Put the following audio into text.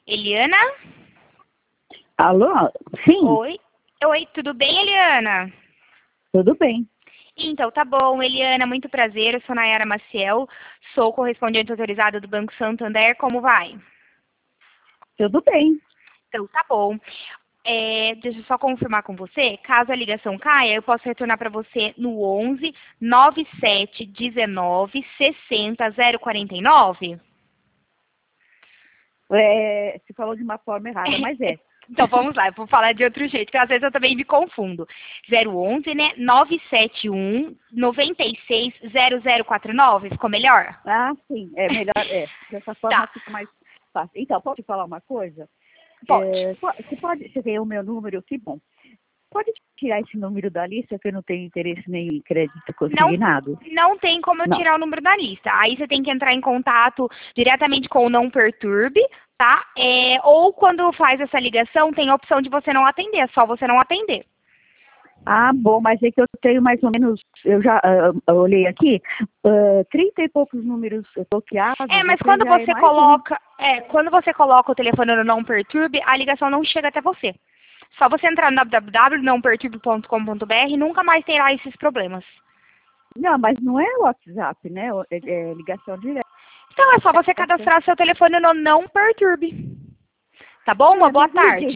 Eliana? Alô? Sim, Oi? Oi, tudo bem, Eliana? tudo bem. Então, tá bom, Eliana, muito prazer. Eu sou Nayara Maciel, sou correspondente autorizada do Banco Santander. Como vai? Tudo bem. Então, tá bom. Deixa eu só confirmar com você. Caso a ligação caia, eu posso retornar para você no 11 97 19 60 049? Você falou de uma forma errada, mas é. Então, vamos lá, eu vou falar de outro jeito, porque às vezes eu também me confundo. 011, né? 971 96 0049. Ficou melhor? Ah, sim, é melhor, é. Dessa forma Tá, fica mais fácil. Então, posso te falar uma coisa? pode. Você tem o meu número? Que bom. Pode tirar esse número da lista, que eu não tenho interesse nem em crédito Não, consignado? não tem como eu Não. tirar o número da lista. Aí você tem que entrar em contato diretamente com o Não Perturbe, tá? Ou quando faz essa ligação, tem a opção de você não atender, é só você não atender. Ah, bom, mas é que eu tenho mais ou menos, eu já eu olhei aqui, 30 e poucos números bloqueados, Mas esse já é mais um. quando você coloca o telefone no Não Perturbe, a ligação não chega até você. Só você entrar no www.nãoperturbe.com.br e nunca mais terá esses problemas. Não, mas não é WhatsApp, né? É ligação direta. Então é só você cadastrar seu telefone no Não Perturbe. Tá bom? Uma boa Mas tarde.